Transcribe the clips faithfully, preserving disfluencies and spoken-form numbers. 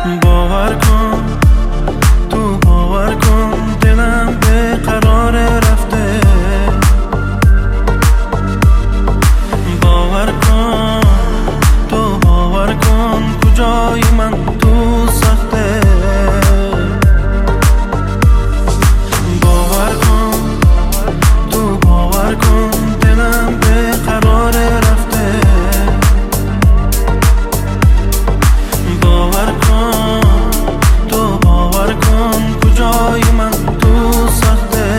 باور کن، تو باور کن دلم به قرار رفته. باور کن، تو باور کن کجای من تو سخته. باور کن، تو باور کن دلم به قرار رفته. باور کن، تو باور کن کجای من تو سخته.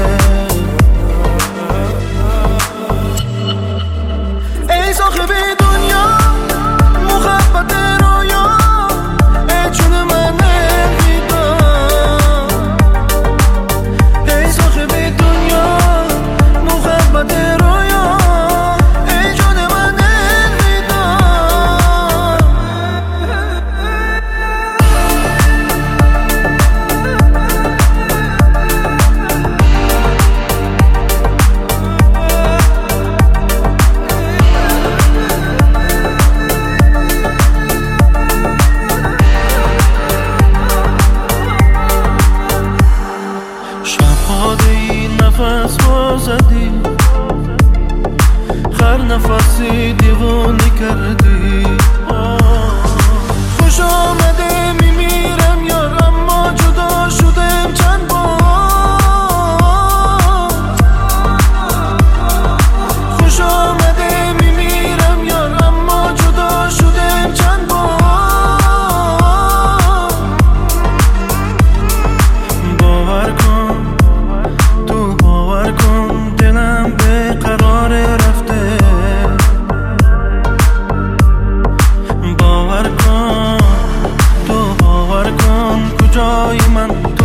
ای صاحب دنیا محبت رویا، ای جون من نمیدان. ای صاحب دنیا محبت رویا، ای جون من نمیدان. شب‌ها دی نفس بازدی، هر نفسی دیوانه کردی. خوش آمده میمیرم یار، اما جدا شدم چند بار. خوش آمده میمیرم یار، اما جدا شدم چند بار. باور کن، تو باور کن دلم به قرار رفته. باور کن، تو باور کن کجای من